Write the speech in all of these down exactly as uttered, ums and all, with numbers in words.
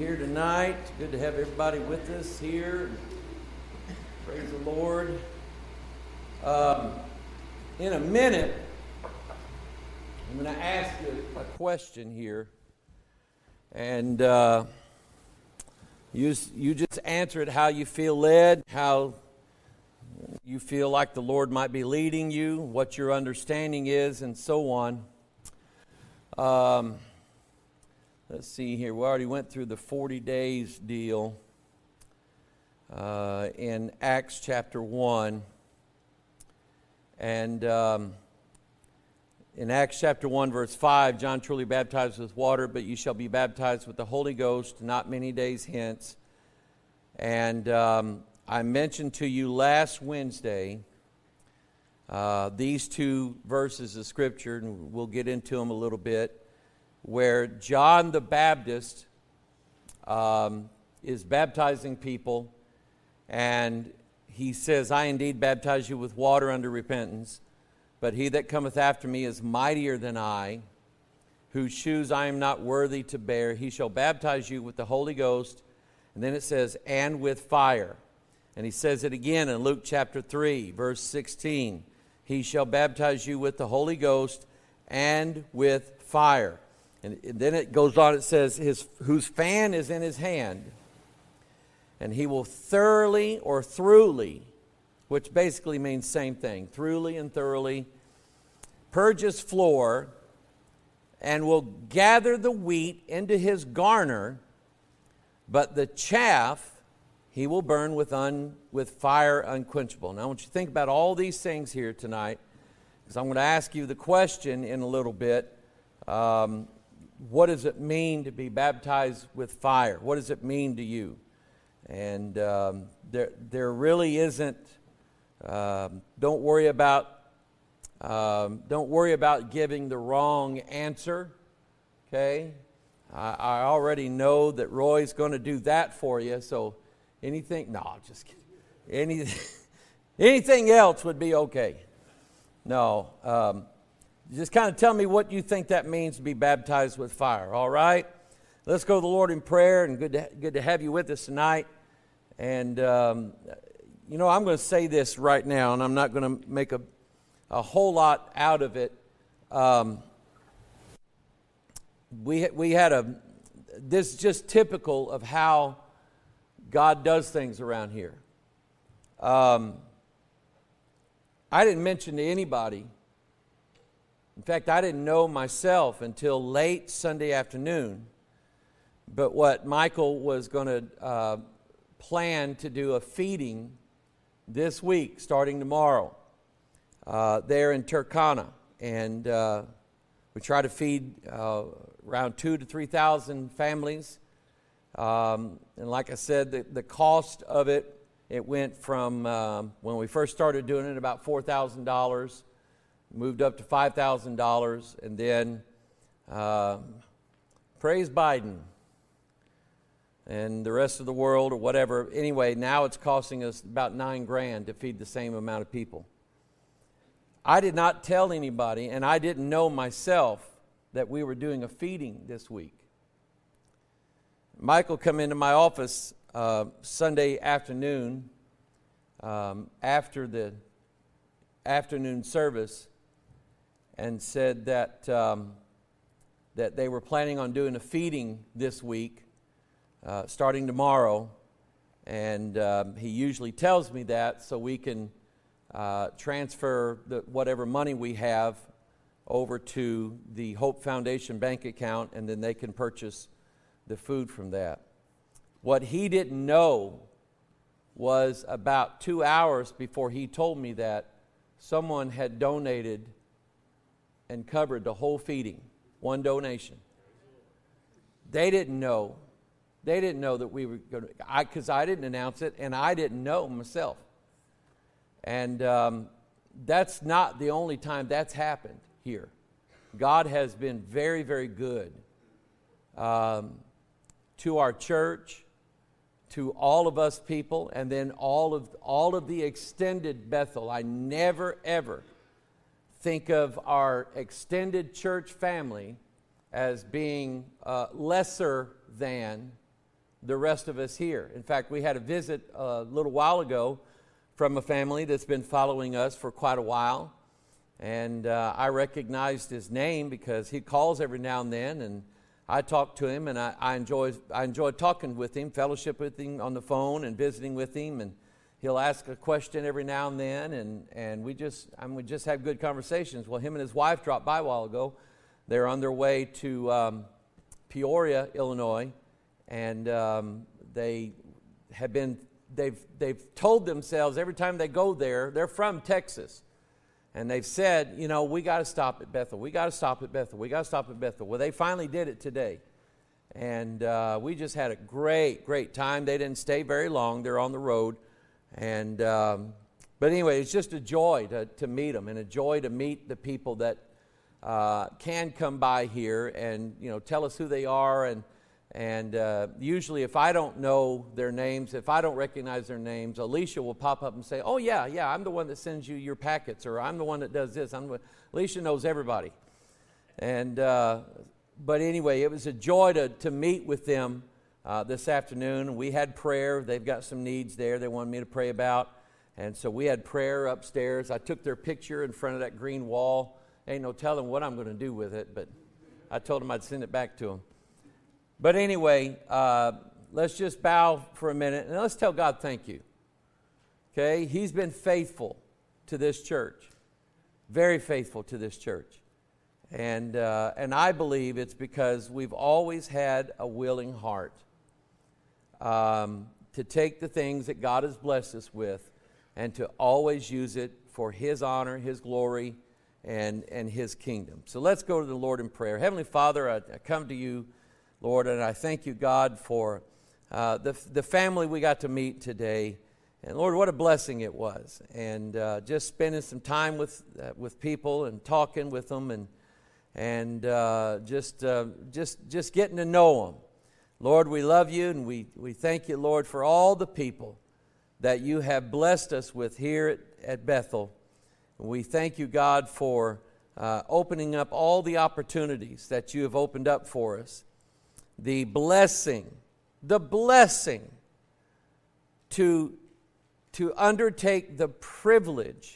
here tonight. Good to have everybody with us here. Praise the Lord. Um, in a minute, I'm going to ask you a question here. And uh, you, you just answer it how you feel led, how you feel like the Lord might be leading you, what your understanding is, and so on. Um, let's see here. We already went through the forty days deal uh, in Acts chapter one. And um, in Acts chapter one, verse five, John truly baptized with water, but you shall be baptized with the Holy Ghost not many days hence. And um, I mentioned to you last Wednesday uh, these two verses of Scripture, and we'll get into them a little bit, where John the Baptist um, is baptizing people, and he says, I indeed baptize you with water unto repentance, but he that cometh after me is mightier than I, whose shoes I am not worthy to bear. He shall baptize you with the Holy Ghost, and then it says, and with fire. And he says it again in Luke chapter three, verse sixteen. He shall baptize you with the Holy Ghost and with fire. And then it goes on, it says, his whose fan is in his hand, and he will thoroughly or throughly, which basically means same thing, throughly and thoroughly, purge his floor, and will gather the wheat into his garner, but the chaff he will burn with un, with fire unquenchable. Now I want you to think about all these things here tonight, because I'm going to ask you the question in a little bit. Um, what does it mean to be baptized with fire? What does it mean to you? And um, there, there really isn't. Um, don't worry about. Um, don't worry about giving the wrong answer. Okay, I, I already know that Roy's going to do that for you. So. Anything? No, just kidding. Any, anything else would be okay. No. Um, just kind of tell me what you think that means to be baptized with fire, all right? Let's go to the Lord in prayer, and good to, good to have you with us tonight. And, um, you know, I'm going to say this right now, and I'm not going to make a, a whole lot out of it. Um, we, we had a, this is just typical of how God does things around here. Um, I didn't mention to anybody. In fact, I didn't know myself until late Sunday afternoon. But what Michael was going to uh, plan to do a feeding this week, starting tomorrow, uh, there in Turkana, and uh, we try to feed uh, around two to three thousand families. Um, and like I said, the, the cost of it, it went from, um, when we first started doing it, about four thousand dollars, moved up to five thousand dollars, and then um, praise Biden and the rest of the world or whatever. Anyway, now it's costing us about nine grand to feed the same amount of people. I did not tell anybody, and I didn't know myself that we were doing a feeding this week. Michael come into my office uh, Sunday afternoon um, after the afternoon service and said that um, that they were planning on doing a feeding this week, uh, starting tomorrow, and um, he usually tells me that so we can uh, transfer the, whatever money we have over to the Hope Foundation bank account, and then they can purchase the food from that. What he didn't know was about two hours before he told me that, someone had donated and covered the whole feeding, one donation. They didn't know. They didn't know that we were going to, I, because I didn't announce it, and I didn't know myself. And um, that's not the only time that's happened here. God has been very, very good. Um, to our church, to all of us people, and then all of all of the extended Bethel. I never, ever think of our extended church family as being uh, lesser than the rest of us here. In fact, we had a visit a little while ago from a family that's been following us for quite a while. And uh, I recognized his name because he calls every now and then, and I talk to him, and I, I enjoy I enjoy talking with him, fellowship with him on the phone and visiting with him, and he'll ask a question every now and then, and, and we just I mean, we just have good conversations. Well, him and his wife dropped by a while ago. They're on their way to um, Peoria, Illinois, and um, they have been they've they've told themselves every time they go there, they're from Texas, and they've said, you know, we got to stop at Bethel. We got to stop at Bethel. We got to stop at Bethel. Well, they finally did it today, and uh, we just had a great great time. They didn't stay very long. They're on the road. And um, but anyway, it's just a joy to, to meet them, and a joy to meet the people that uh, can come by here and, you know, tell us who they are. And and uh, usually, if I don't know their names, if I don't recognize their names, Alicia will pop up and say, "Oh yeah, yeah, I'm the one that sends you your packets," or "I'm the one that does this." I'm the, Alicia knows everybody. And uh, but anyway, it was a joy to to meet with them. Uh, this afternoon. We had prayer. They've got some needs there they wanted me to pray about. And so we had prayer upstairs. I took their picture in front of that green wall. Ain't no telling what I'm going to do with it, but I told them I'd send it back to them. But anyway, uh, let's just bow for a minute and let's tell God thank you. Okay? He's been faithful to this church. Very faithful to this church. And, uh, and I believe it's because we've always had a willing heart. Um, to take the things that God has blessed us with and to always use it for His honor, His glory, and, and His kingdom. So let's go to the Lord in prayer. Heavenly Father, I, I come to you, Lord, and I thank you, God, for uh, the, the family we got to meet today. And Lord, what a blessing it was. And uh, just spending some time with, uh, with people and talking with them and, and uh, just, uh, just, just getting to know them. Lord, we love you, and we, we thank you, Lord, for all the people that you have blessed us with here at, at Bethel. We thank you, God, for uh, opening up all the opportunities that you have opened up for us. The blessing, the blessing to, to undertake the privilege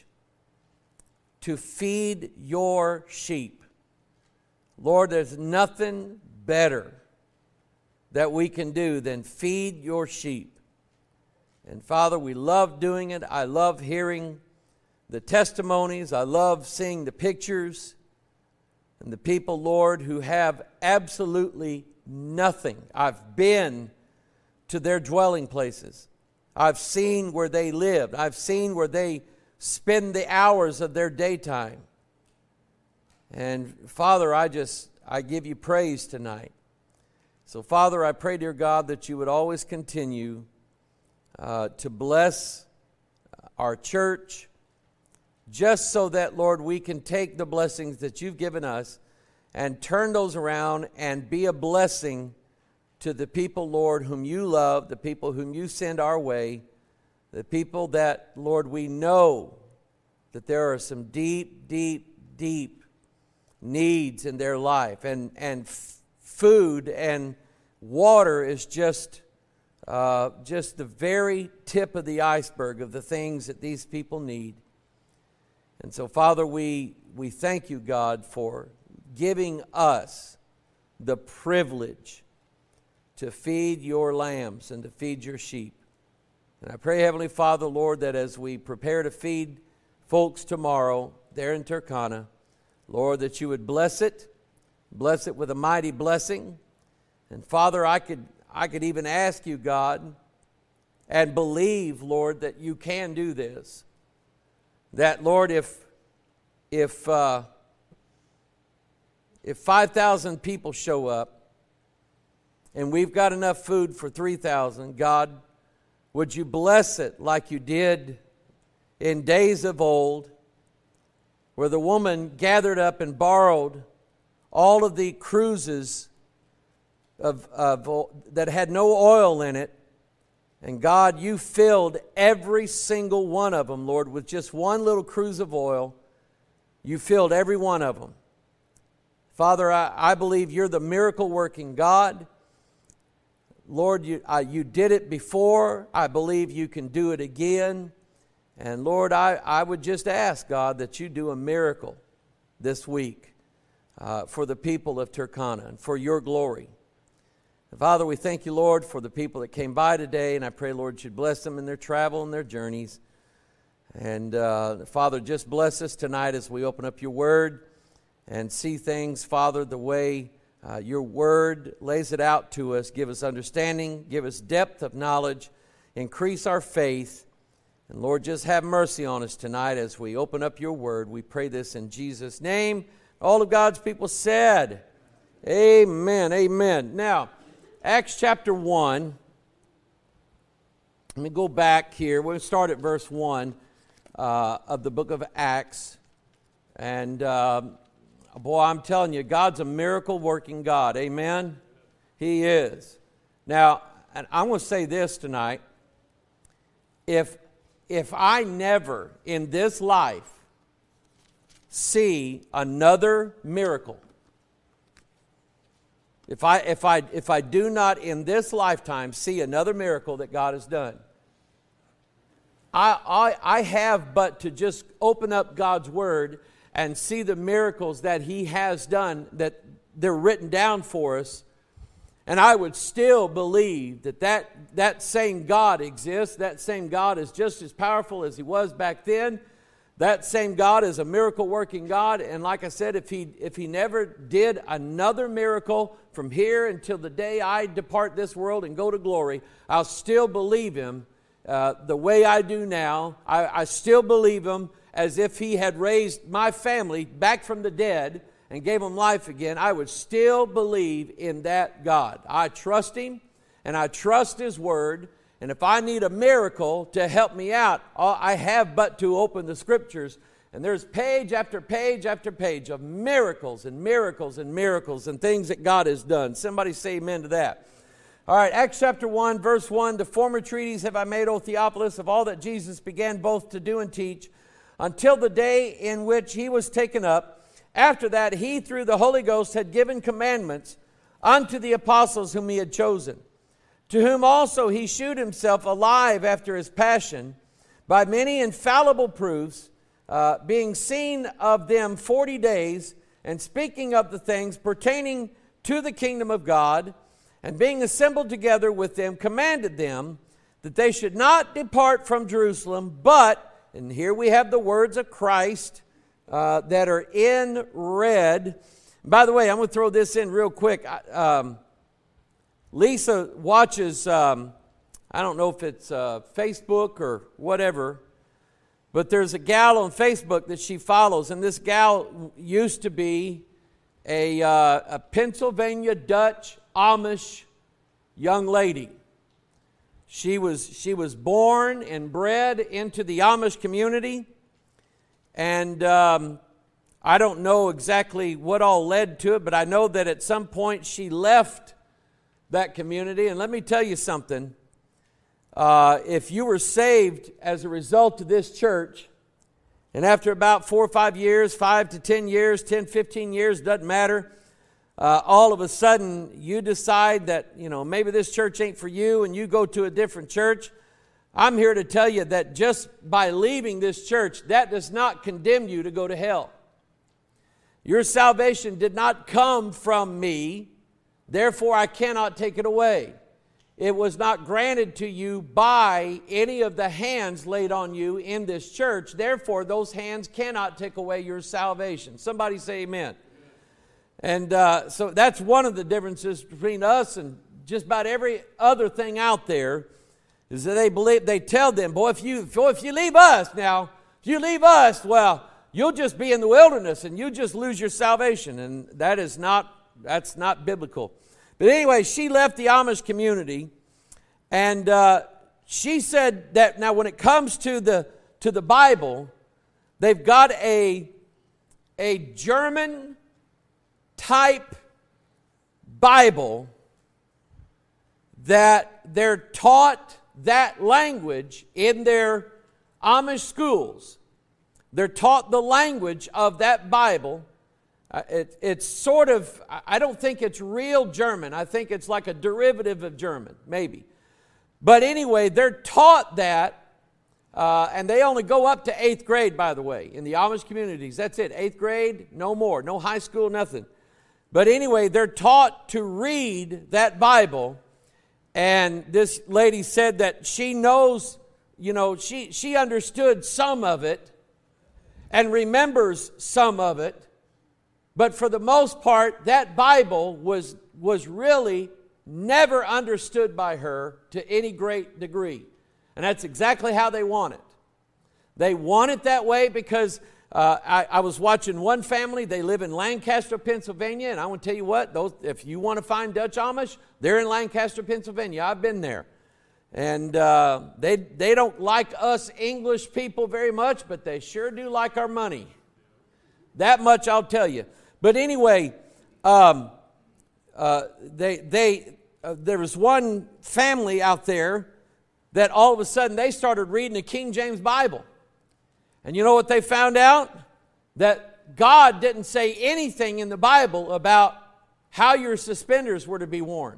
to feed your sheep. Lord, there's nothing better that we can do than feed your sheep. And Father, we love doing it. I love hearing the testimonies. I love seeing the pictures and the people, Lord, who have absolutely nothing. I've been to their dwelling places. I've seen where they lived. I've seen where they spend the hours of their daytime. And Father, I just, I give you praise tonight. So, Father, I pray, dear God, that you would always continue uh, to bless our church, just so that, Lord, we can take the blessings that you've given us and turn those around and be a blessing to the people, Lord, whom you love, the people whom you send our way, the people that, Lord, we know that there are some deep, deep, deep needs in their life, and, and food and water is just uh, just the very tip of the iceberg of the things that these people need. And so, Father, we we thank you, God, for giving us the privilege to feed your lambs and to feed your sheep. And I pray, Heavenly Father, Lord, that as we prepare to feed folks tomorrow there in Turkana, Lord, that you would bless it, bless it with a mighty blessing. And Father, I could I could even ask you, God, and believe, Lord, that you can do this. That, Lord, if if uh, if five thousand people show up and we've got enough food for three thousand, God, would you bless it like you did in days of old, where the woman gathered up and borrowed all of the cruises of, of that had no oil in it. And God, you filled every single one of them, Lord, with just one little cruse of oil. You filled every one of them. Father, I, I believe you're the miracle-working God. Lord, you, uh, you did it before. I believe you can do it again. And Lord, I, I would just ask, God, that you do a miracle this week uh, for the people of Turkana and for your glory. And Father, we thank you, Lord, for the people that came by today, and I pray, Lord, you'd bless them in their travel and their journeys. And uh, Father, just bless us tonight as we open up your word and see things, Father, the way uh, your word lays it out to us. Give us understanding, give us depth of knowledge, increase our faith. And Lord, just have mercy on us tonight as we open up your word. We pray this in Jesus' name. All of God's people said, amen, amen. Now, Acts chapter one. Let me go back here. We're going to start at verse one uh, of the book of Acts. And uh, boy, I'm telling you, God's a miracle-working God. Amen? He is. Now, and I'm going to say this tonight. If, if I never in this life see another miracle, If I, if, I, if I do not in this lifetime see another miracle that God has done, I, I, I have but to just open up God's Word and see the miracles that He has done, that they're written down for us, and I would still believe that that, that same God exists. That same God is just as powerful as He was back then. That same God is a miracle-working God, and like I said, if he, if he never did another miracle from here until the day I depart this world and go to glory, I'll still believe Him uh, the way I do now. I, I still believe Him as if He had raised my family back from the dead and gave them life again. I would still believe in that God. I trust Him, and I trust His Word. And if I need a miracle to help me out, I have but to open the Scriptures. And there's page after page after page of miracles and miracles and miracles and things that God has done. Somebody say amen to that. All right, Acts chapter one, verse one. The former treatise have I made, O Theophilus, of all that Jesus began both to do and teach, until the day in which He was taken up. After that, He, through the Holy Ghost, had given commandments unto the apostles whom He had chosen, to whom also He shewed Himself alive after His passion, by many infallible proofs, uh, being seen of them forty days, and speaking of the things pertaining to the kingdom of God, and being assembled together with them, commanded them that they should not depart from Jerusalem, but, and here we have the words of Christ uh, that are in red. By the way, I'm going to throw this in real quick. Um, Lisa watches, um, I don't know if it's uh, Facebook or whatever, but there's a gal on Facebook that she follows, and this gal used to be a, uh, a Pennsylvania Dutch Amish young lady. She was, she was born and bred into the Amish community, and um, I don't know exactly what all led to it, but I know that at some point she left that community. And let me tell you something. Uh, if you were saved as a result of this church, and after about four or five years, five to ten years, ten, fifteen years, doesn't matter, uh, all of a sudden you decide that, you know, maybe this church ain't for you and you go to a different church, I'm here to tell you that just by leaving this church, that does not condemn you to go to hell. Your salvation did not come from me. Therefore, I cannot take it away. It was not granted to you by any of the hands laid on you in this church. Therefore, those hands cannot take away your salvation. Somebody say amen. And uh, so that's one of the differences between us and just about every other thing out there, is that they believe, they tell them, boy, if you, boy, if you leave us now, if you leave us, well, you'll just be in the wilderness and you just lose your salvation. And that is not That's not biblical. But anyway, she left the Amish community, and uh, she said that now when it comes to the to the Bible, they've got a a German type Bible that they're taught that language in their Amish schools. They're taught the language of that Bible. Uh, it, it's sort of, I don't think it's real German. I think it's like a derivative of German, maybe. But anyway, they're taught that, uh, and they only go up to eighth grade, by the way, in the Amish communities. That's it, eighth grade, no more, no high school, nothing. But anyway, they're taught to read that Bible, and this lady said that she knows, you know, she, she understood some of it and remembers some of it. But for the most part, that Bible was, was really never understood by her to any great degree. And that's exactly how they want it. They want it that way because uh, I, I was watching one family. They live in Lancaster, Pennsylvania. And I want to tell you what, those, if you want to find Dutch Amish, they're in Lancaster, Pennsylvania. I've been there. And uh, they, they don't like us English people very much, but they sure do like our money. That much I'll tell you. But anyway, um, uh, they, they, uh, there was one family out there that all of a sudden they started reading the King James Bible. And you know what they found out? That God didn't say anything in the Bible about how your suspenders were to be worn.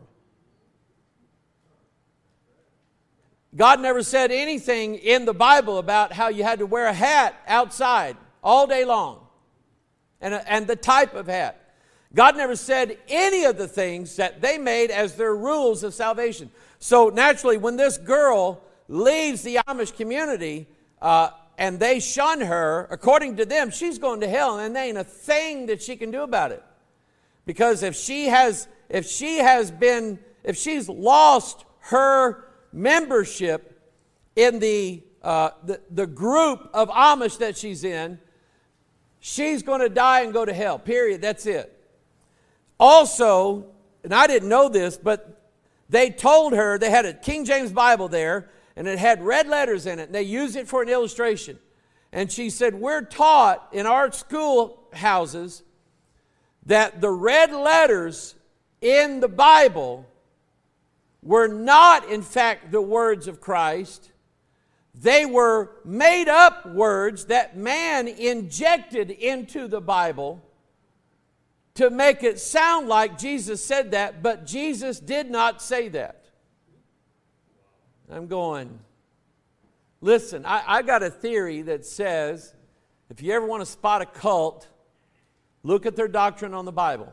God never said anything in the Bible about how you had to wear a hat outside all day long. And, and the type of hat. God never said any of the things that they made as their rules of salvation. So naturally, when this girl leaves the Amish community uh, and they shun her, according to them, she's going to hell, and there ain't a thing that she can do about it. Because if she has, if she has been, if she's lost her membership in the uh, the, the group of Amish that she's in, she's going to die and go to hell, period. That's it. Also, and I didn't know this, but they told her, they had a King James Bible there, and it had red letters in it, and they used it for an illustration. And she said, we're taught in our schoolhouses that the red letters in the Bible were not, in fact, the words of Christ. They were made up words that man injected into the Bible to make it sound like Jesus said that, but Jesus did not say that. I'm going, listen, I, I got a theory that says if you ever want to spot a cult, look at their doctrine on the Bible.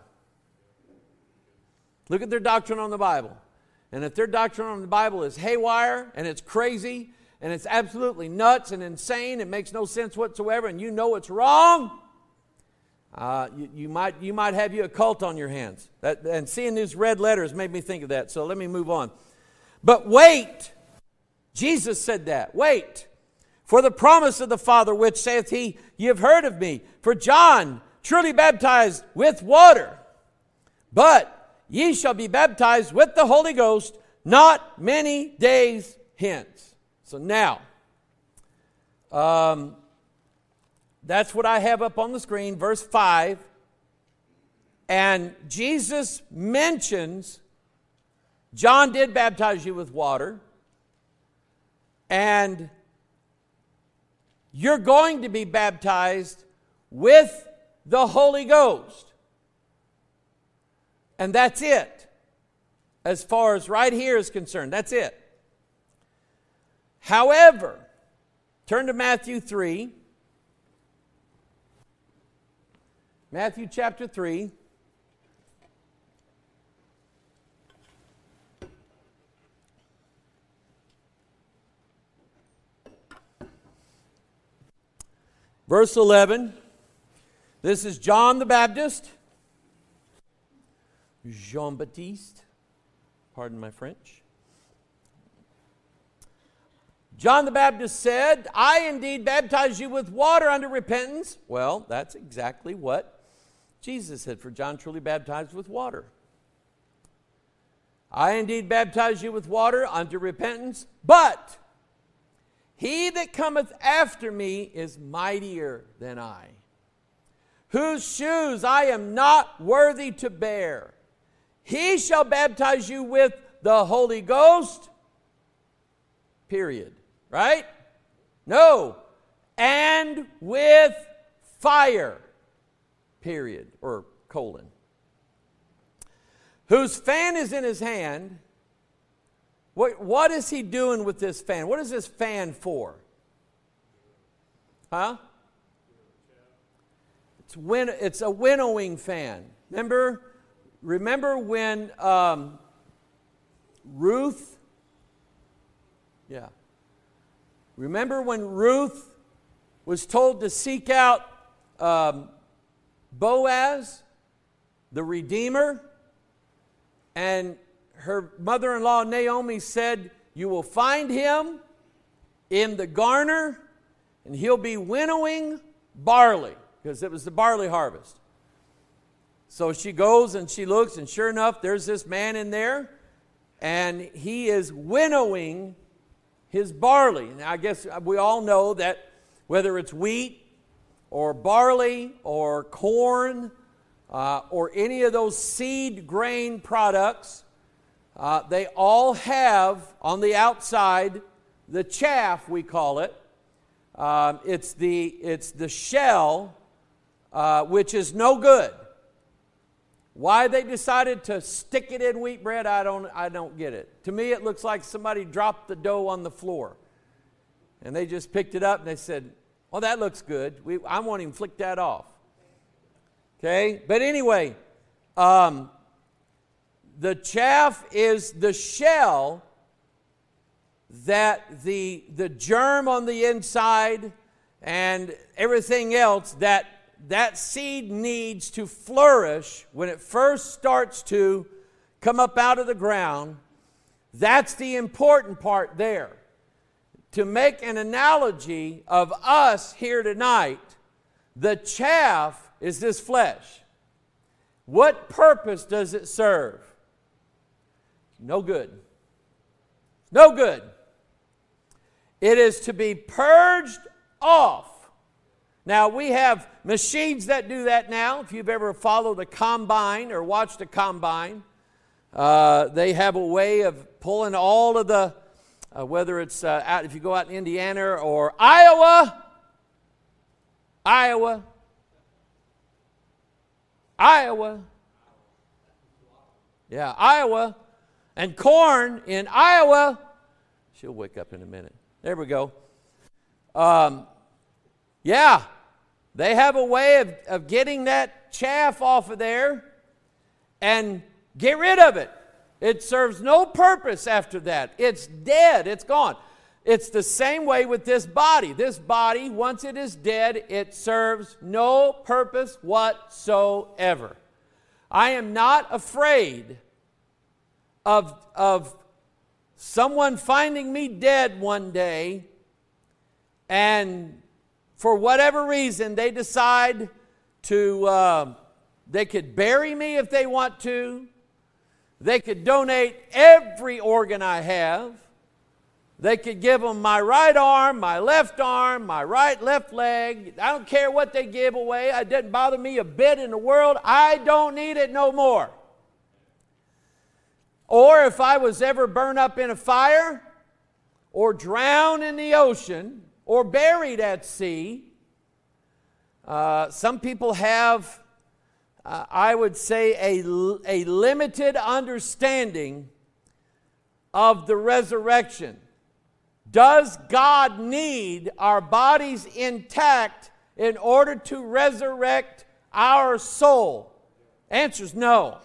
Look at their doctrine on the Bible. And if their doctrine on the Bible is haywire and it's crazy, and it's absolutely nuts and insane, it makes no sense whatsoever, and you know it's wrong, uh, you, you, might, you might have you a cult on your hands. That, and seeing these red letters made me think of that, so let me move on. But wait, Jesus said that, wait, for the promise of the Father, which saith he, ye have heard of me. For John truly baptized with water, but ye shall be baptized with the Holy Ghost not many days hence. So now, um, that's what I have up on the screen, verse five. And Jesus mentions, John did baptize you with water, and you're going to be baptized with the Holy Ghost. And that's it. As far as right here is concerned, that's it. However, turn to Matthew three. Matthew chapter three. Verse eleven. This is John the Baptist. Jean-Baptiste. Pardon my French. John the Baptist said, I indeed baptize you with water unto repentance. Well, that's exactly what Jesus said, for John truly baptized with water. I indeed baptize you with water unto repentance, but he that cometh after me is mightier than I, whose shoes I am not worthy to bear. He shall baptize you with the Holy Ghost, period. Right? No. And with fire. period, or colon. Whose fan is in his hand. What, what is he doing with this fan? What is this fan for? Huh? It's, win, it's a winnowing fan. Remember, remember when um, Ruth, yeah. Remember when Ruth was told to seek out um, Boaz, the Redeemer, and her mother-in-law Naomi said, you will find him in the garner, and he'll be winnowing barley, because it was the barley harvest. So she goes and she looks, and sure enough, there's this man in there, and he is winnowing his barley. And I guess we all know that whether it's wheat or barley or corn uh, or any of those seed grain products, uh, they all have on the outside the chaff, we call it. Um, it's the it's the shell, uh, which is no good. Why they decided to stick it in wheat bread, I don't I don't get it. To me, it looks like somebody dropped the dough on the floor, and they just picked it up and they said, "Well, that looks good. We, I won't even flick that off." Okay, but anyway, um, the chaff is the shell that the the germ on the inside and everything else that that seed needs to flourish when it first starts to come up out of the ground. That's the important part there. To make an analogy of us here tonight, the chaff is this flesh. What purpose does it serve? No good. No good. It is to be purged off. Now, we have machines that do that now. If you've ever followed a combine or watched a combine, uh, they have a way of pulling all of the, uh, whether it's uh, out, if you go out in Indiana or Iowa, Iowa, Iowa, yeah, Iowa, and corn in Iowa. She'll wake up in a minute. There we go. Um, yeah, they have a way of, of getting that chaff off of there and get rid of it. It serves no purpose after that. It's dead. It's gone. It's the same way with this body. This body, once it is dead, it serves no purpose whatsoever. I am not afraid of, of someone finding me dead one day, and for whatever reason they decide to, uh, they could bury me if they want to. They could donate every organ I have. They could give them my right arm, my left arm, my right, left leg. I don't care what they give away. It doesn't bother me a bit in the world. I don't need it no more. Or if I was ever burned up in a fire, or drowned in the ocean, or buried at sea, uh, some people have, uh, I would say, a, a limited understanding of the resurrection. Does God need our bodies intact in order to resurrect our soul? Answer is no.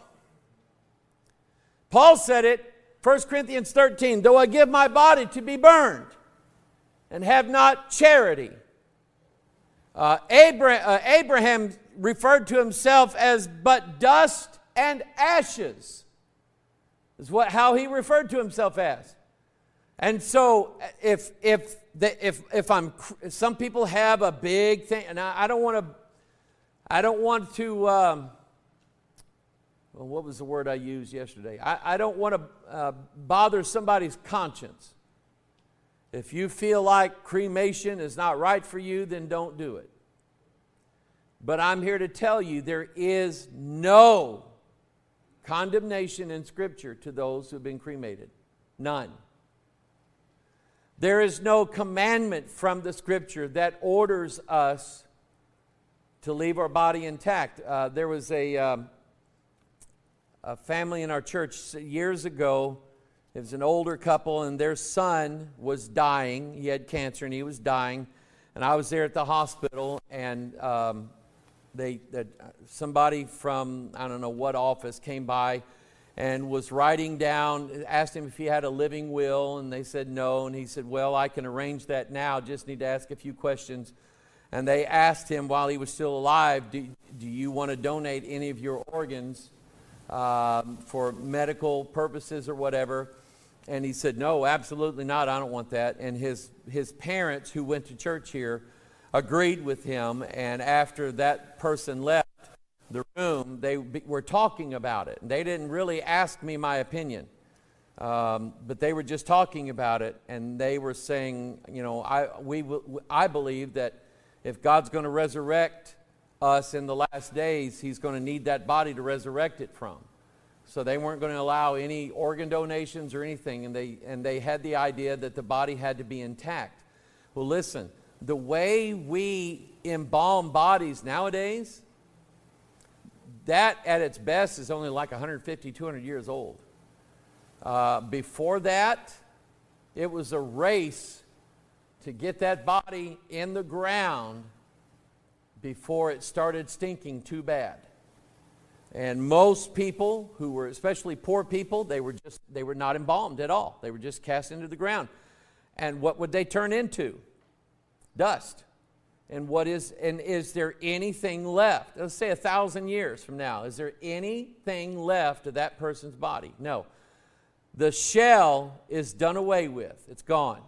Paul said it, First Corinthians thirteen, though I give my body to be burned and have not charity. Uh, Abraham, uh, Abraham referred to himself as but dust and ashes, is what, how he referred to himself as. And so if if the, if if I'm some people have a big thing, and I, I don't want to I don't want to um, well, what was the word I used yesterday? I, I don't want to uh, bother somebody's conscience. If you feel like cremation is not right for you, then don't do it. But I'm here to tell you there is no condemnation in Scripture to those who have been cremated. None. There is no commandment from the Scripture that orders us to leave our body intact. Uh, there was a, um, a family in our church years ago. It was an older couple, and their son was dying. He had cancer, and he was dying. And I was there at the hospital, and um, they, they somebody from, I don't know what office, came by and was writing down, asked him if he had a living will, and they said no. And he said, well, I can arrange that now, just need to ask a few questions. And they asked him while he was still alive, do, do you want to donate any of your organs um, for medical purposes or whatever? And he said, no, absolutely not, I don't want that. And his, his parents, who went to church here, agreed with him. And after that person left the room, they were talking about it. And they didn't really ask me my opinion, um, but they were just talking about it. And they were saying, you know, I, we, I believe that if God's going to resurrect us in the last days, He's going to need that body to resurrect it from. So they weren't going to allow any organ donations or anything, and they and they had the idea that the body had to be intact. Well, listen, the way we embalm bodies nowadays, that at its best is only like one hundred fifty, two hundred years old. Uh, before that, it was a race to get that body in the ground before it started stinking too bad. And most people who were, especially poor people, they were just they were not embalmed at all. They were just cast into the ground. And what would they turn into? Dust. And what is and is there anything left? Let's say a thousand years from now. Is there anything left of that person's body? No. The shell is done away with. It's gone.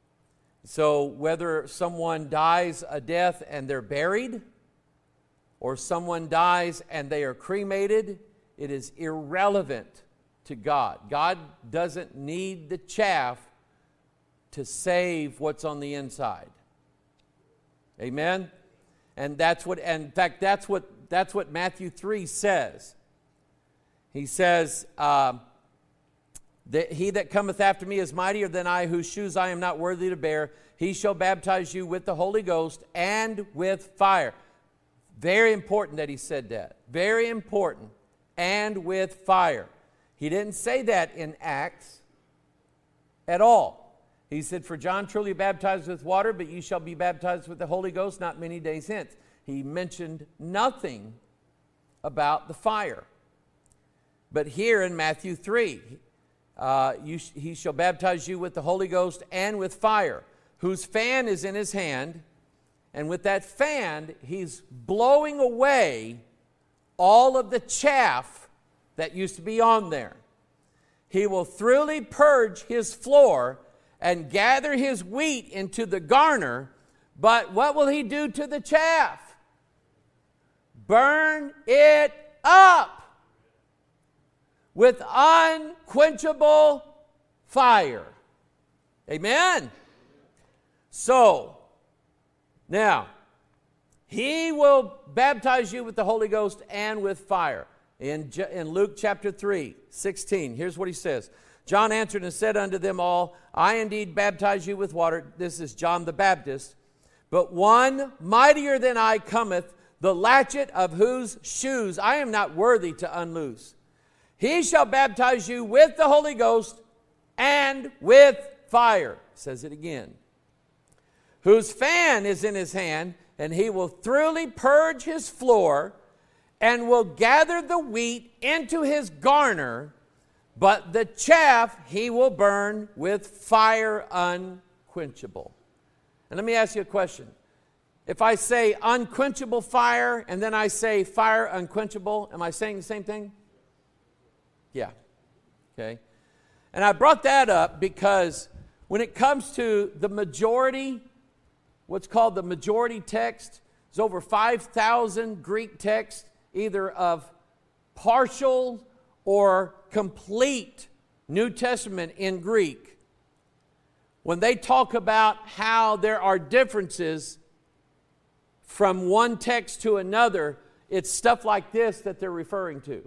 So whether someone dies a death and they're buried, or someone dies and they are cremated, it is irrelevant to God. God doesn't need the chaff to save what's on the inside. Amen? And that's what, and in fact, that's what that's what Matthew three says. He says, uh, that he that cometh after me is mightier than I, whose shoes I am not worthy to bear. He shall baptize you with the Holy Ghost and with fire. Very important that he said that. Very important. And with fire. He didn't say that in Acts at all. He said, for John truly baptized with water, but you shall be baptized with the Holy Ghost not many days hence. He mentioned nothing about the fire. But here in Matthew three, uh, you sh- he shall baptize you with the Holy Ghost and with fire, whose fan is in his hand. And with that fan, he's blowing away all of the chaff that used to be on there. He will thoroughly purge his floor and gather his wheat into the garner. But what will he do to the chaff? Burn it up with unquenchable fire. Amen? So, now, he will baptize you with the Holy Ghost and with fire. In, in Luke chapter three, sixteen, here's what he says. John answered and said unto them all, I indeed baptize you with water. This is John the Baptist. But one mightier than I cometh, the latchet of whose shoes I am not worthy to unloose. He shall baptize you with the Holy Ghost and with fire. Says it again. Whose fan is in his hand, and he will thoroughly purge his floor, and will gather the wheat into his garner, but the chaff he will burn with fire unquenchable. And let me ask you a question. If I say unquenchable fire, and then I say fire unquenchable, am I saying the same thing? Yeah. Okay. And I brought that up because when it comes to the majority, what's called the majority text, there's over five thousand Greek texts, either of partial or complete New Testament in Greek. When they talk about how there are differences from one text to another, it's stuff like this that they're referring to.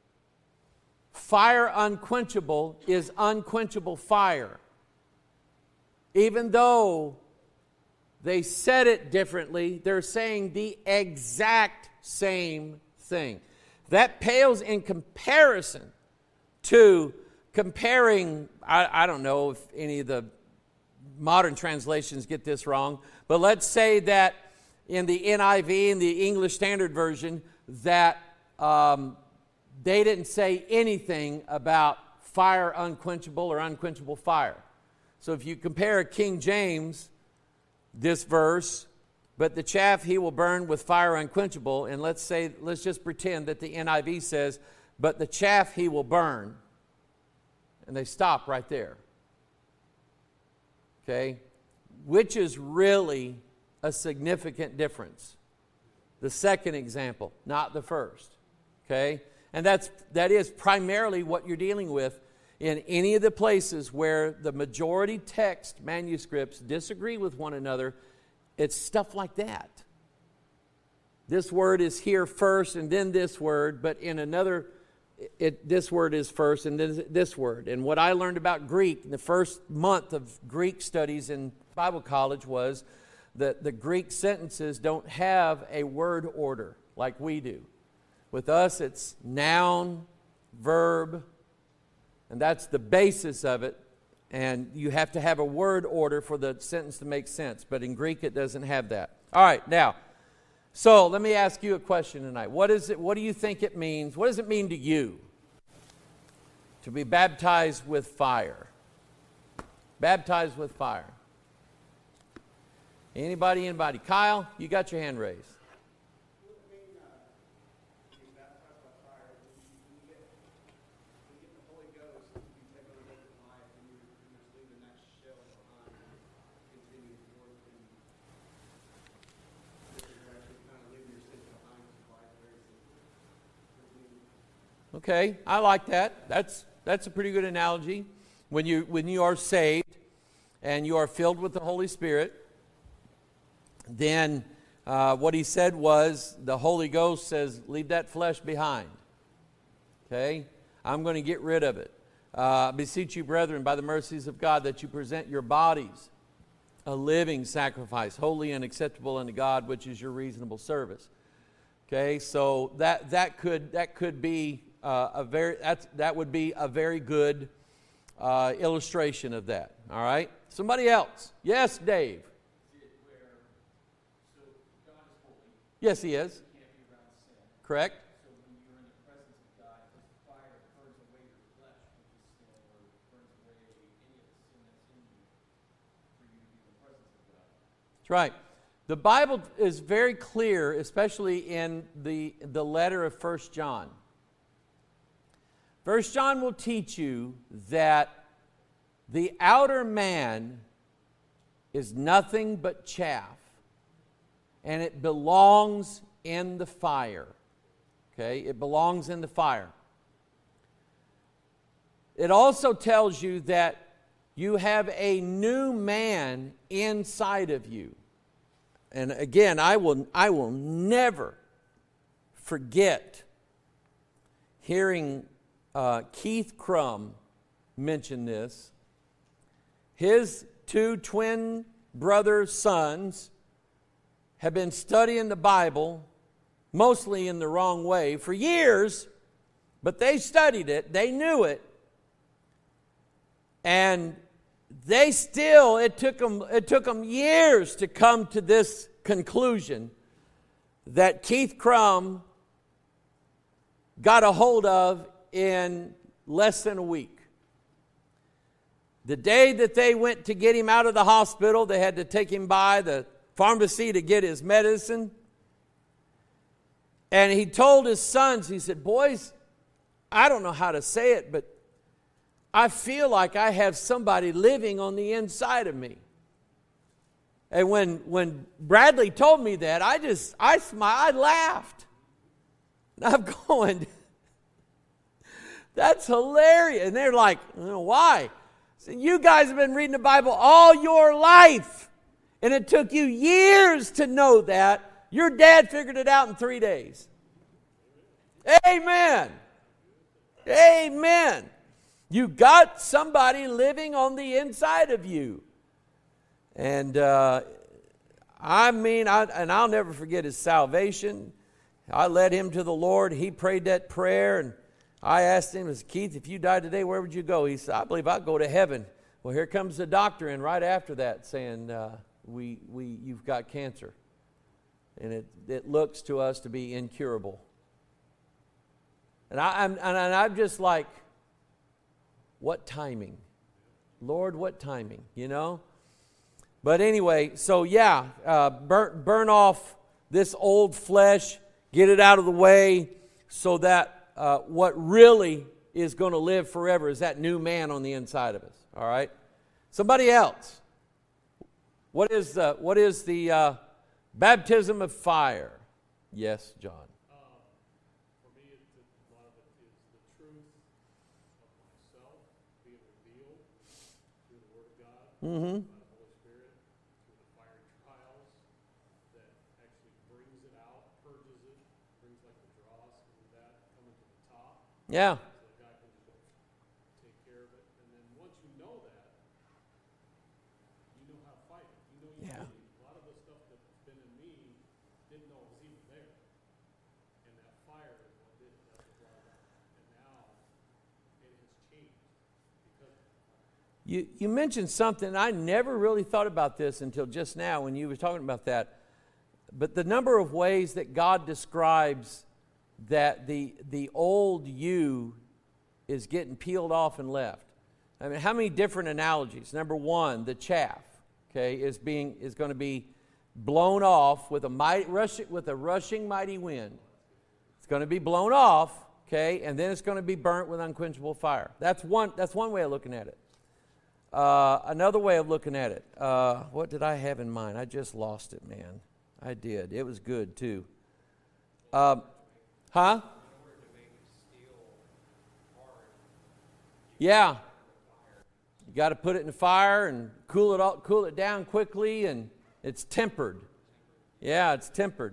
Fire unquenchable is unquenchable fire. Even though they said it differently. They're saying the exact same thing. That pales in comparison to comparing, I, I don't know if any of the modern translations get this wrong, but let's say that in the N I V, in the English Standard Version, that um, they didn't say anything about fire unquenchable or unquenchable fire. So if you compare King James, this verse, but the chaff he will burn with fire unquenchable, and let's say, let's just pretend that the N I V says, but the chaff he will burn, and they stop right there. Okay? Which is really a significant difference. The second example, not the first. Okay? And that's that is primarily what you're dealing with in any of the places where the majority text manuscripts disagree with one another. It's stuff like that. This word is here first and then this word, but in another, it, this word is first and then this word. And what I learned about Greek in the first month of Greek studies in Bible college was that the Greek sentences don't have a word order like we do. With us, it's noun, verb, and that's the basis of it. And you have to have a word order for the sentence to make sense. But in Greek, it doesn't have that. All right, now, so let me ask you a question tonight. What is it? What do you think it means? What does it mean to you to be baptized with fire? Baptized with fire. Anybody, anybody? Kyle, you got your hand raised. Okay, I like that. That's that's a pretty good analogy. When you when you are saved and you are filled with the Holy Spirit, then uh, what he said was the Holy Ghost says, "Leave that flesh behind." Okay, I'm going to get rid of it. Uh, beseech you, brethren, by the mercies of God, that you present your bodies a living sacrifice, holy and acceptable unto God, which is your reasonable service. Okay, so that that could that could be. Uh, a very that's, that would be a very good uh, illustration of that. All right? Somebody else. Yes, Dave. Is it where, so God is holy. Yes, He is. He can't be around sin. Correct. So when you're in the presence of God, His fire burns away your flesh, which is sin, or burns away any of the sin that's in you for you to be in the presence of God. That's right. The Bible is very clear, especially in the, the letter of First John. First John will teach you that the outer man is nothing but chaff, and it belongs in the fire. Okay, it belongs in the fire. It also tells you that you have a new man inside of you. And again, I will, I will never forget hearing Uh, Keith Crum mentioned this. His two twin brother sons have been studying the Bible, mostly in the wrong way, for years, but they studied it, they knew it, and they still, it took them, it took them years to come to this conclusion that Keith Crum got a hold of in less than a week. The day that they went to get him out of the hospital, they had to take him by the pharmacy to get his medicine. And he told his sons, he said, "Boys, I don't know how to say it, but I feel like I have somebody living on the inside of me." And when, when Bradley told me that, I just, I smiled, I laughed. And I'm going, that's hilarious. And they're like, oh, why? So you guys have been reading the Bible all your life. And it took you years to know that. Your dad figured it out in three days. Amen. Amen. You got somebody living on the inside of you. And uh, I mean, I, and I'll never forget his salvation. I led him to the Lord. He prayed that prayer, and I asked him, Keith, if you died today, where would you go? He said, I believe I'd go to heaven. Well, here comes the doctor in right after that saying, uh, we, we, you've got cancer. And it, it looks to us to be incurable. And, I, I'm, and I'm just like, what timing? Lord, what timing, you know? But anyway, so yeah, uh, burn, burn off this old flesh, get it out of the way so that uh, what really is going to live forever is that new man on the inside of us, all right? Somebody else. What is the, what is the uh, baptism of fire? Yes, John. Uh, for me, it's, a lot of it is the truth of myself being revealed through the Word of God. Mm-hmm. Yeah. So God can just take care of it. And then once you know that, you know how to fight it. You know you yeah. A lot of the stuff that's been in me didn't know it was even there. And that fire is what did it. That's what brought it out. And now it has changed because of the fire. You, you mentioned something. I never really thought about this until just now when you were talking about that. But the number of ways that God describes that the the old you is getting peeled off and left. I mean, how many different analogies? Number one, the chaff, okay, is being is going to be blown off with a mighty rush with a rushing mighty wind. It's going to be blown off, okay, and then it's going to be burnt with unquenchable fire. That's one. That's one way of looking at it. Uh, another way of looking at it. Uh, what did I have in mind? I just lost it, man. I did. It was good too. Uh, Huh? Yeah. You got to put it in the fire and cool it all, cool it down quickly, and it's tempered. Yeah, it's tempered.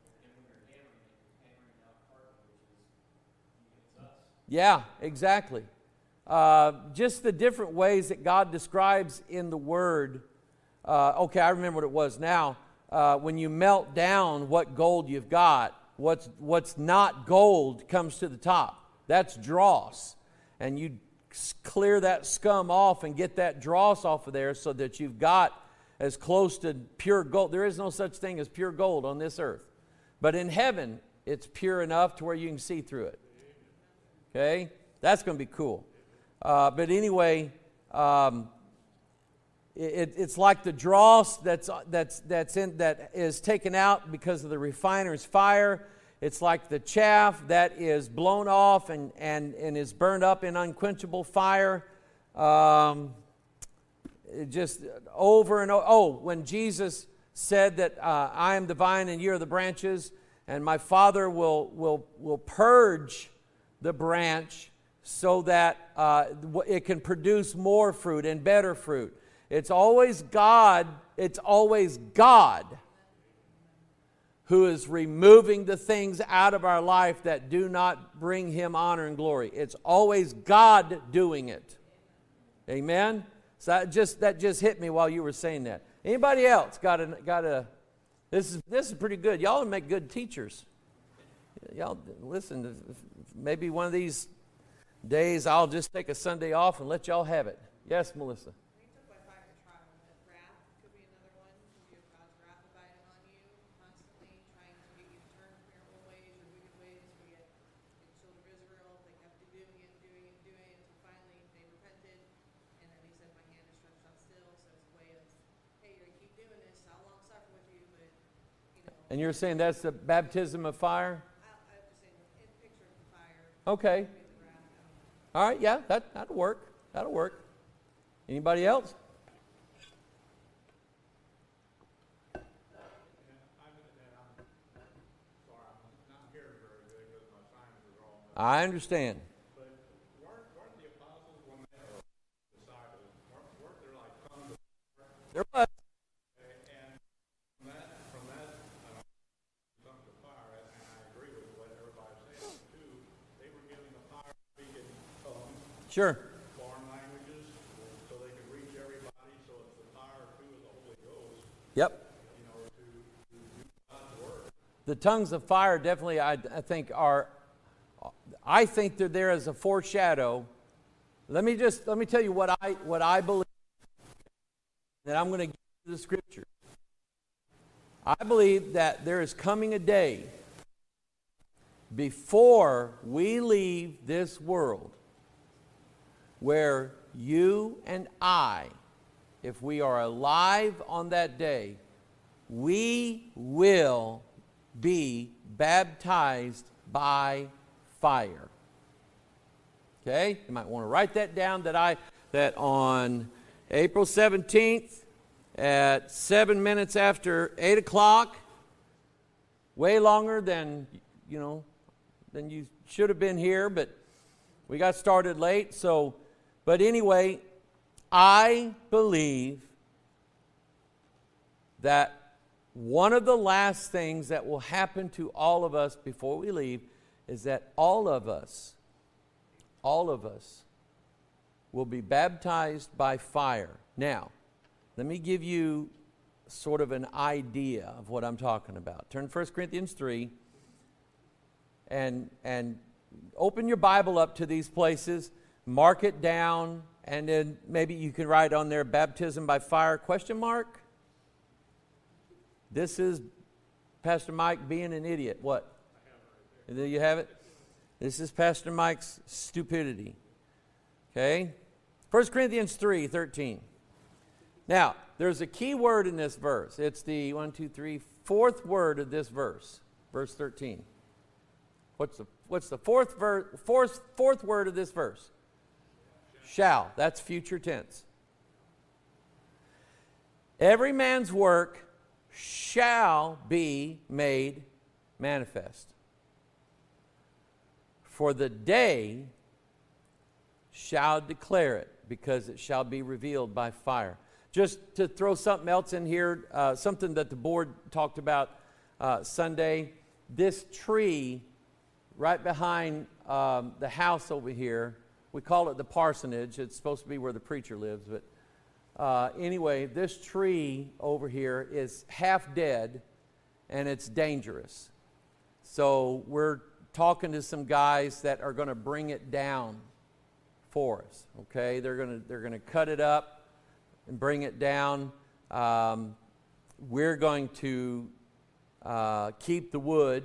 Yeah, exactly. Uh, just the different ways that God describes in the Word. Uh, okay, I remember what it was now. Uh, when you melt down what gold you've got, What's what's not gold comes to the top. That's dross. And you clear that scum off and get that dross off of there so that you've got as close to pure gold. There is no such thing as pure gold on this earth. But in heaven, it's pure enough to where you can see through it. Okay? That's going to be cool. Uh, but anyway, um, it, it's like the dross that's that's that's in that is taken out because of the refiner's fire. It's like the chaff that is blown off and and, and is burned up in unquenchable fire. Um, it just over and over. Oh, when Jesus said that uh, I am the vine and you are the branches, and my Father will will will purge the branch so that uh, it can produce more fruit and better fruit. It's always God, it's always God who is removing the things out of our life that do not bring Him honor and glory. It's always God doing it. Amen? So that just that just hit me while you were saying that. Anybody else got a got a this is this is pretty good. Y'all make good teachers. Y'all listen, maybe one of these days I'll just take a Sunday off and let y'all have it. Yes, Melissa. And you're saying that's the baptism of fire? I, I was saying, in picture of the fire. Okay. All right, yeah, that, that'll work. That'll work. Anybody else? I understand. But weren't, weren't the apostles, when they were disciples, weren't, weren't there like tongues of fire? There was. And from that, from that uh, tongues of fire, and I agree with what everybody's saying too, they were given the power to speak in tongues, Sure. foreign languages, so they could reach everybody. So it's the power too of the Holy Ghost. Yep. You know, to the tongues of fire definitely, I, I think, are, I think they're there as a foreshadow. Let me just, let me tell you what I, what I believe, that I'm going to give you the scripture. I believe that there is coming a day before we leave this world where you and I, if we are alive on that day, we will be baptized by fire. Okay? You might want to write that down, that I that on April seventeenth at seven minutes after eight o'clock, way longer than, you know, than you should have been here, but we got started late. So, but anyway, I believe that one of the last things that will happen to all of us before we leave is that all of us, all of us will be baptized by fire. Now, let me give you sort of an idea of what I'm talking about. Turn to First Corinthians three and, and open your Bible up to these places, mark it down, and then maybe you can write on there, baptism by fire, question mark. This is Pastor Mike being an idiot. What? There you have it. This is Pastor Mike's stupidity. Okay? First Corinthians three thirteen. Now, there's a key word in this verse. It's the one, two, three, fourth word of this verse. Verse thirteen. What's the what's the fourth ver- fourth fourth word of this verse? Shall. That's future tense. Every man's work shall be made manifest. For the day shall declare it, because it shall be revealed by fire. Just to throw something else in here, uh, something that the board talked about uh, Sunday, this tree right behind um, the house over here, we call it the parsonage. It's supposed to be where the preacher lives, but Uh, anyway, this tree over here is half dead, and it's dangerous. So we're talking to some guys that are going to bring it down for us. Okay, they're going to they're going to cut it up and bring it down. Um, we're going to uh, keep the wood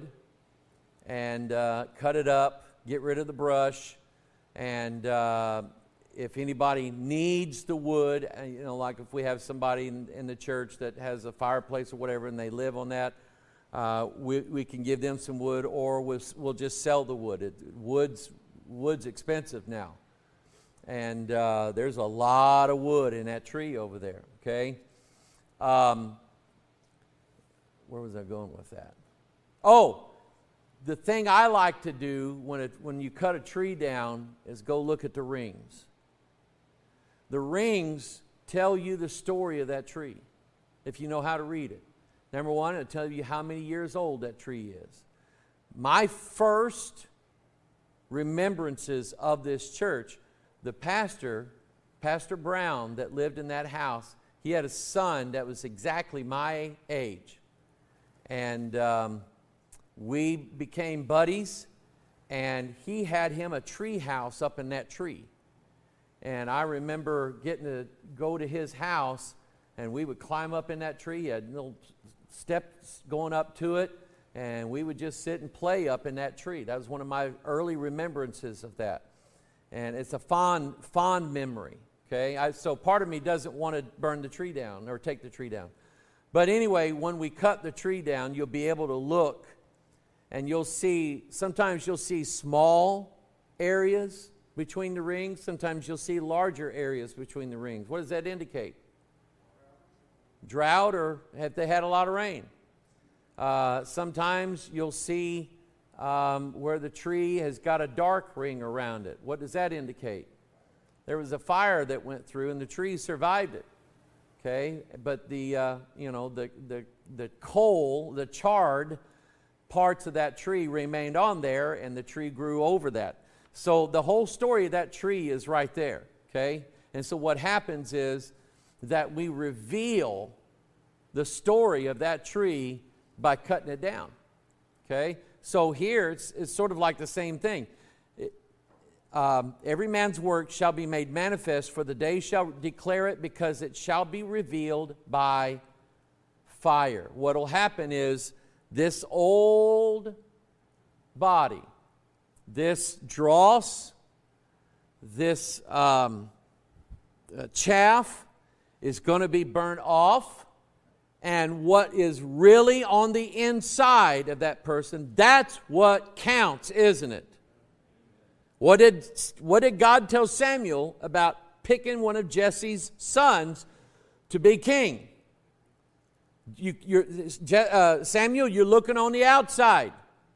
and uh, cut it up, get rid of the brush, and uh, if anybody needs the wood, you know, like if we have somebody in, in the church that has a fireplace or whatever and they live on that, uh, we, we can give them some wood, or we'll, we'll just sell the wood. It, wood's, wood's expensive now. And uh, there's a lot of wood in that tree over there, okay? Um, where was I going with that? Oh, the thing I like to do when, it, when you cut a tree down is go look at the rings. The rings tell you the story of that tree, if you know how to read it. Number one, it'll tell you how many years old that tree is. My first remembrances of this church, the pastor, Pastor Brown, that lived in that house, he had a son that was exactly my age. And um, we became buddies, and he had him a tree house up in that tree. And I remember getting to go to his house, and we would climb up in that tree. He had little steps going up to it, and we would just sit and play up in that tree. That was one of my early remembrances of that. And it's a fond, fond memory, okay? I, so part of me doesn't want to burn the tree down or take the tree down. But anyway, when we cut the tree down, you'll be able to look, and you'll see, sometimes you'll see small areas between the rings. Sometimes you'll see larger areas between the rings. What does that indicate? Drought, or have they had a lot of rain? Uh, sometimes you'll see um, where the tree has got a dark ring around it. What does that indicate? There was a fire that went through, and the tree survived it. Okay, but the uh, you know the the the coal, the charred parts of that tree remained on there, and the tree grew over that. So the whole story of that tree is right there, okay? And so what happens is that we reveal the story of that tree by cutting it down. Okay? So here, it's, it's sort of like the same thing. It, um, every man's work shall be made manifest, for the day shall declare it, because it shall be revealed by fire. What will happen is this old body, this dross, this um, uh, chaff is going to be burnt off, and what is really on the inside of that person, that's what counts, isn't it? What did, what did God tell Samuel about picking one of Jesse's sons to be king? You, you're, uh, Samuel, you're looking on the outside.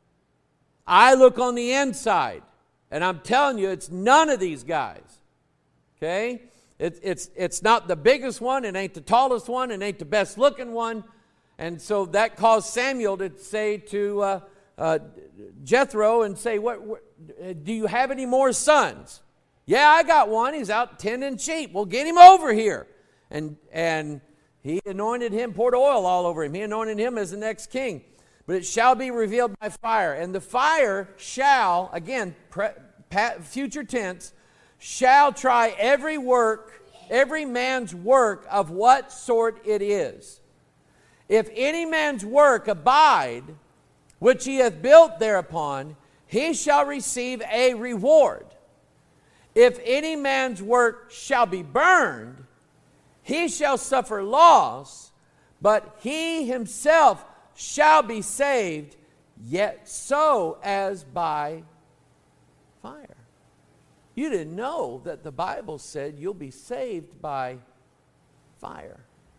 I look on the inside. And I'm telling you, it's none of these guys. Okay? It, it's, it's not the biggest one. It ain't the tallest one. It ain't the best looking one. And so that caused Samuel to say to uh, uh, Jethro and say, what, what, do you have any more sons? Yeah, I got one. He's out tending sheep. Well, get him over here. And, and he anointed him, poured oil all over him. He anointed him as the next king. But it shall be revealed by fire. And the fire shall, again, pre, pa, future tense, shall try every work, every man's work of what sort it is. If any man's work abide, which he hath built thereupon, he shall receive a reward. If any man's work shall be burned, he shall suffer loss, but he himself shall be saved, yet so as by fire. You didn't know that the Bible said you'll be saved by fire.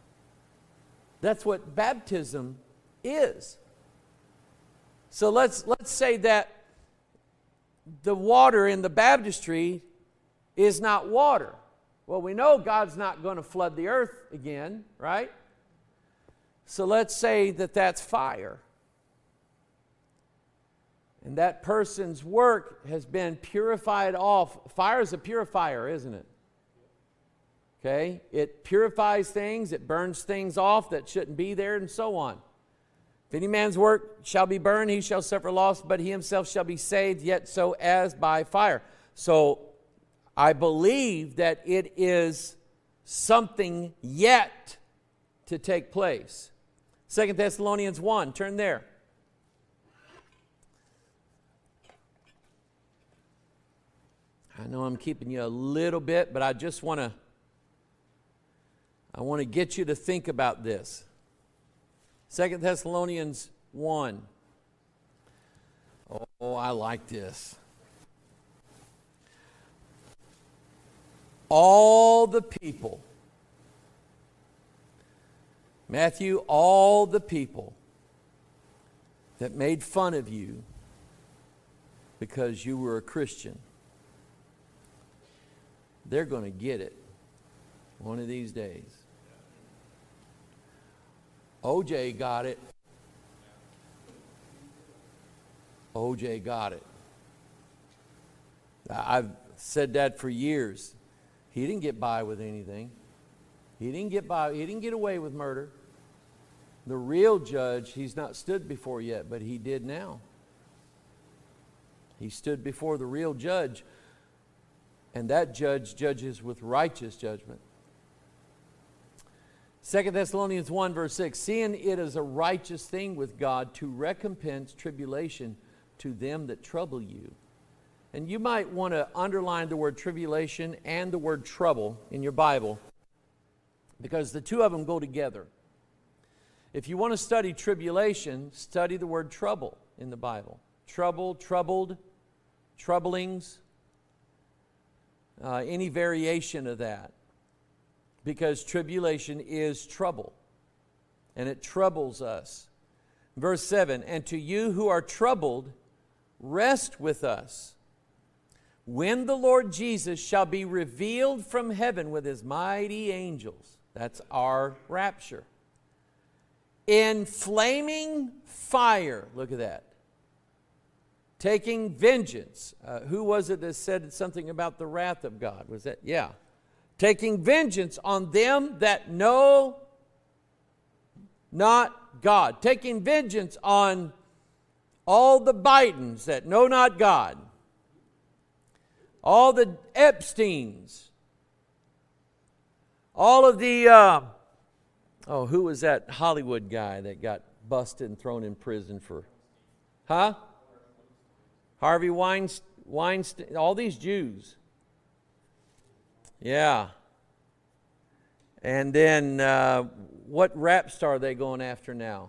That's what baptism is. So let's let's say that the water in the baptistry is not water. Well, we know God's not going to flood the earth again, right? So let's say that that's fire. And that person's work has been purified off. Fire is a purifier, isn't it? Okay? It purifies things, it burns things off that shouldn't be there, and so on. If any man's work shall be burned, he shall suffer loss, but he himself shall be saved, yet so as by fire. So I believe that it is something yet to take place. Second Thessalonians one, turn there. I know I'm keeping you a little bit, but I just want to I want to get you to think about this. Second Thessalonians one. Oh, I like this. All the people, Matthew, all the people that made fun of you because you were a Christian, they're going to get it one of these days. O J got it. O J got it. I've said that for years. He didn't get by with anything. He didn't get by. He didn't get away with murder. The real judge, he's not stood before yet, but he did now. He stood before the real judge, and that judge judges with righteous judgment. Second Thessalonians one, verse six, seeing it is a righteous thing with God to recompense tribulation to them that trouble you. And you might want to underline the word tribulation and the word trouble in your Bible, because the two of them go together. If you want to study tribulation, study the word trouble in the Bible. Trouble, troubled, troublings, uh, any variation of that. Because tribulation is trouble, and it troubles us. Verse seven, and to you who are troubled, rest with us, when the Lord Jesus shall be revealed from heaven with his mighty angels. That's our rapture. In flaming fire, look at that. Taking vengeance. Uh, who was it that said something about the wrath of God? Was that? Yeah. Taking vengeance on them that know not God. Taking vengeance on all the Bidens that know not God, all the Epsteins, all of the, uh, oh, who was that Hollywood guy that got busted and thrown in prison for, huh? Harvey Weinstein, Weinstein, all these Jews. Yeah. And then uh, what rap star are they going after now?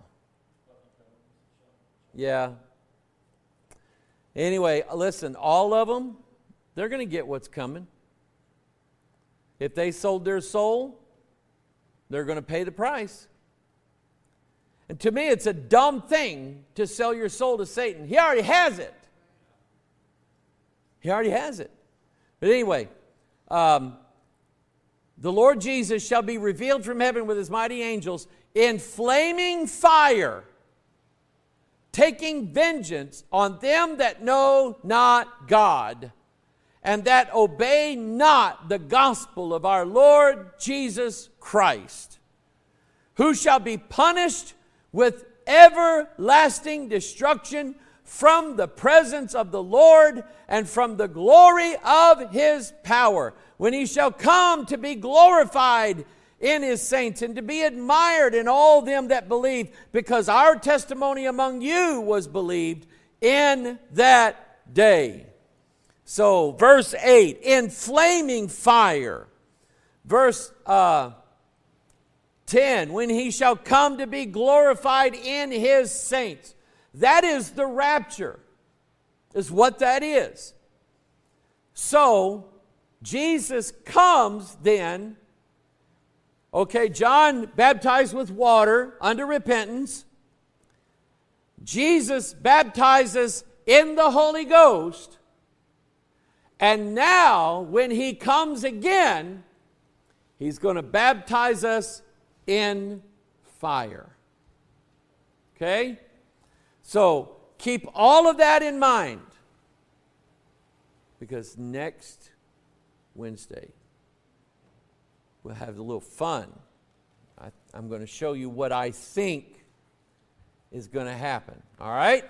Yeah. Anyway, listen, all of them, they're going to get what's coming. If they sold their soul, they're going to pay the price. And to me, it's a dumb thing to sell your soul to Satan. He already has it. He already has it. But anyway, um, the Lord Jesus shall be revealed from heaven with his mighty angels in flaming fire, taking vengeance on them that know not God, and that obey not the gospel of our Lord Jesus Christ, who shall be punished with everlasting destruction from the presence of the Lord and from the glory of his power, when he shall come to be glorified in his saints and to be admired in all them that believe, because our testimony among you was believed in that day. So, verse eight, in flaming fire. Verse uh, ten, when he shall come to be glorified in his saints. That is the rapture, is what that is. So, Jesus comes then. Okay, John baptized with water unto repentance. Jesus baptizes in the Holy Ghost. And now, when he comes again, he's going to baptize us in fire. Okay? So, keep all of that in mind. Because next Wednesday, we'll have a little fun. I, I'm going to show you what I think is going to happen. All right?